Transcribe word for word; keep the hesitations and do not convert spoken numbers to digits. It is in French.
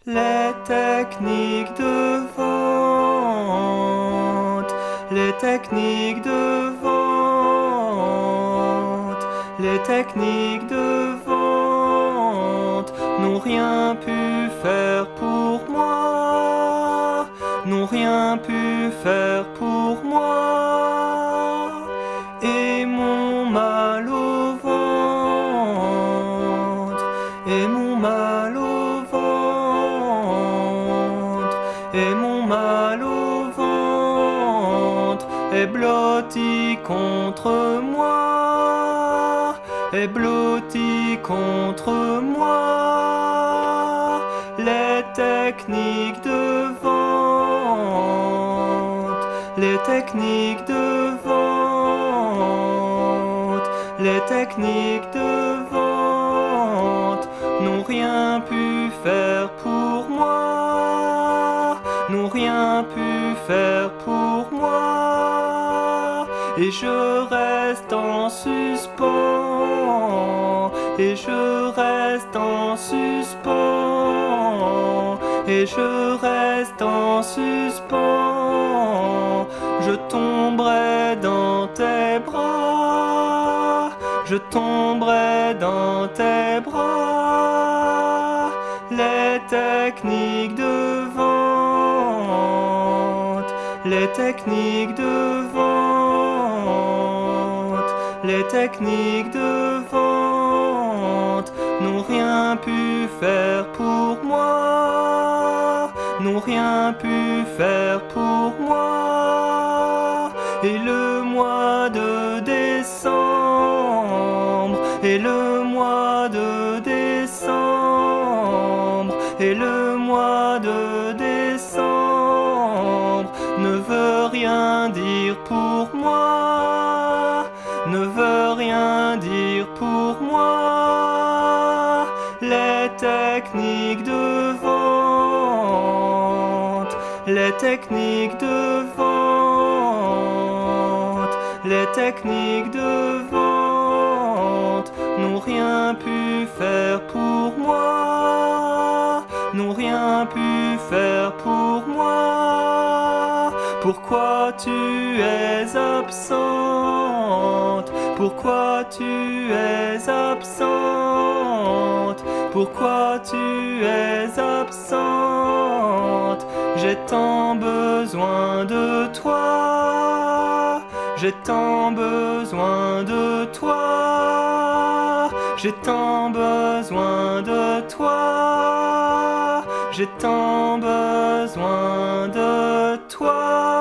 Les techniques de vente, les techniques de vente, les techniques de vente n'ont rien pu faire pour moi, n'ont rien pu faire pour moi. Et mon mal au ventre, et mon mal au ventre, et mon mal au ventre est blotti contre moi, est blotti contre moi. Les techniques de vente, les techniques de vente, les techniques de vente n'ont rien pu faire pour moi, n'ont rien pu faire pour moi. Et je reste en suspens, et je reste en suspens, et je reste en suspens. Je tomberai dans tes bras, je tomberai dans tes bras. Les techniques de vente, les techniques de vente, les techniques de vente n'ont rien pu faire pour moi, n'ont rien pu faire pour moi. Et le mois de décembre, et le mois de décembre, et le mois de décembre ne veut rien dire pour moi, ne veut rien dire pour moi. Les techniques de vente, les techniques de vente, les techniques de vente n'ont rien pu faire pour moi, n'ont rien pu faire pour moi. Pourquoi tu es absente? Pourquoi tu es absente? Pourquoi tu es absente? J'ai tant besoin de toi, j'ai tant besoin de toi, j'ai tant besoin de toi, j'ai tant besoin de toi.